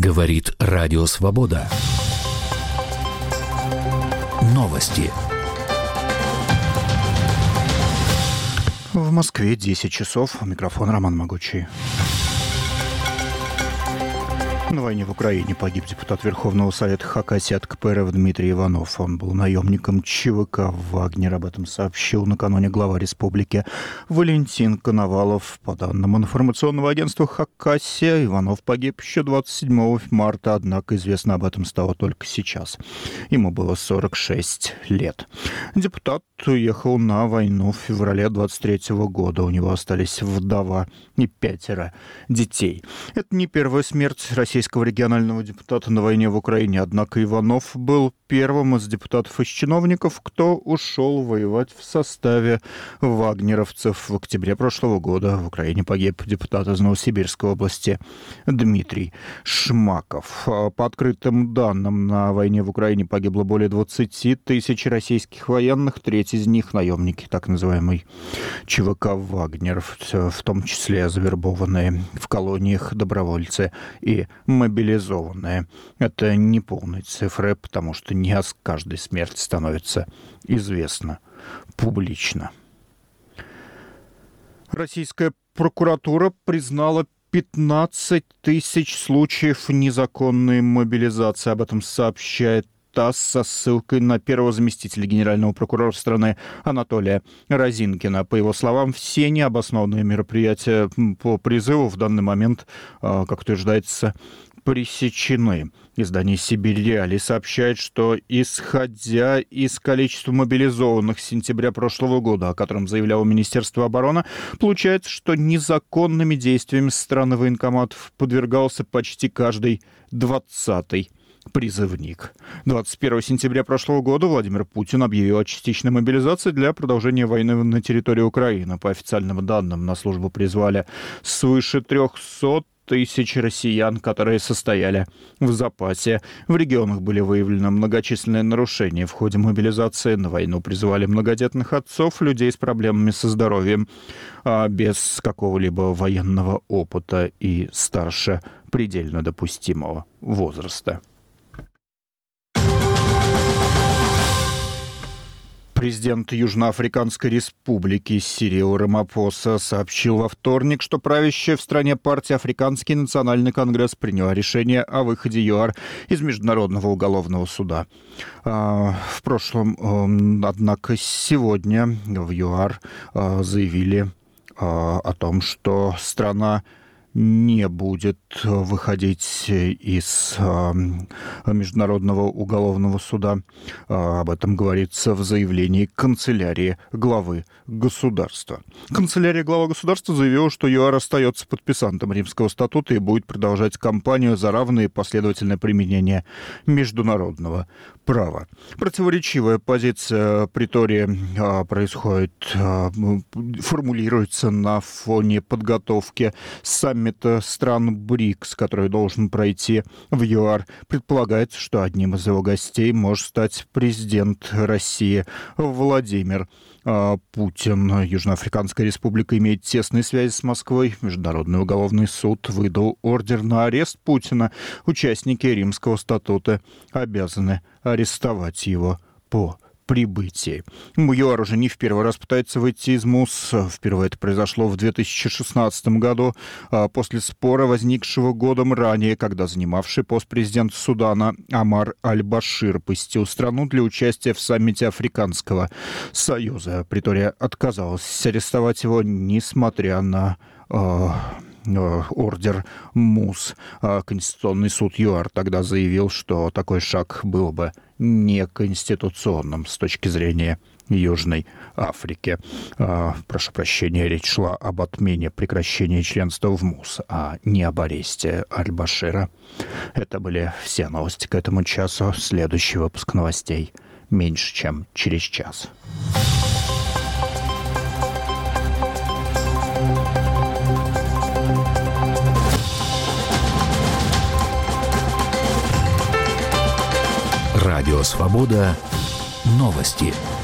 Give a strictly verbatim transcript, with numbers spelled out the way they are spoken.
Говорит Радио Свобода. Новости. В Москве десять часов. Микрофон Роман Могучий. На войне в Украине погиб депутат Верховного Совета Хакасии от ка пэ эр эф Дмитрий Иванов. Он был наемником ЧВК «Вагнер». Об этом сообщил накануне глава республики Валентин Коновалов. По данным информационного агентства «Хакасия», Иванов погиб еще двадцать седьмого марта, однако известно об этом стало только сейчас. Ему было сорок шесть лет. Депутат уехал на войну в феврале двадцать третьего года. У него остались вдова и пятеро детей. Это не первая смерть российского регионального депутата на войне в Украине. Однако Иванов был первым из депутатов и чиновников, кто ушел воевать в составе вагнеровцев. В октябре прошлого года в Украине погиб депутат из Новосибирской области Дмитрий Шмаков. По открытым данным, на войне в Украине погибло более двадцати тысяч российских военных, треть из них наемники так называемой ЧВК «Вагнер», в том числе завербованные в колониях добровольцы и мобилизованные. Это не полные цифры, потому что не с каждой смерти становится известно публично. Российская прокуратура признала пятнадцать тысяч случаев незаконной мобилизации. Об этом сообщает ТАСС со ссылкой на первого заместителя генерального прокурора страны Анатолия Розинкина. По его словам, все необоснованные мероприятия по призыву в данный момент, как утверждается, пресечены. Издание «Сибирь Реалии» сообщает, что, исходя из количества мобилизованных с сентября прошлого года, о котором заявляло Министерство обороны, получается, что незаконными действиями со стороны военкоматов подвергался почти каждый двадцатый призывник. двадцать первого сентября прошлого года Владимир Путин объявил о частичной мобилизации для продолжения войны на территории Украины. По официальным данным, на службу призвали свыше трехсот тысяч россиян, которые состояли в запасе. В регионах были выявлены многочисленные нарушения. В ходе мобилизации на войну призывали многодетных отцов, людей с проблемами со здоровьем, а без какого-либо военного опыта и старше предельно допустимого возраста. Президент Южноафриканской республики Сирил Рамапоса сообщил во вторник, что правящая в стране партия «Африканский национальный конгресс» приняла решение о выходе ЮАР из Международного уголовного суда. В прошлом, однако, сегодня в ЮАР заявили о том, что страна не будет выходить из э, Международного уголовного суда. Э, об этом говорится в заявлении канцелярии главы государства. Канцелярия главы государства заявила, что ЮАР остается подписантом Римского статута и будет продолжать кампанию за равное и последовательное применение международного права. Противоречивая позиция Претории э, происходит, э, формулируется на фоне подготовки саммита стран БРИКС, который должен пройти в ЮАР. Предполагается, что одним из его гостей может стать президент России Владимир Путин. Южноафриканская республика имеет тесные связи с Москвой. Международный уголовный суд выдал ордер на арест Путина. Участники Римского статута обязаны арестовать его по прибытии. ЮАР уже не в первый раз пытается выйти из МУС. Впервые это произошло в две тысячи шестнадцатом году, после спора, возникшего годом ранее, когда занимавший пост президента Судана Омар Аль-Башир посетил страну для участия в саммите Африканского союза. Претория отказалась арестовать его, несмотря на э, ордер МУС. Конституционный суд ЮАР тогда заявил, что такой шаг был бы неконституционным с точки зрения Южной Африки. Прошу прощения, речь шла об отмене прекращения членства в МУС, а не об аресте Аль-Башира. Это были все новости к этому часу. Следующий выпуск новостей меньше, чем через час. Радио Свобода. Новости.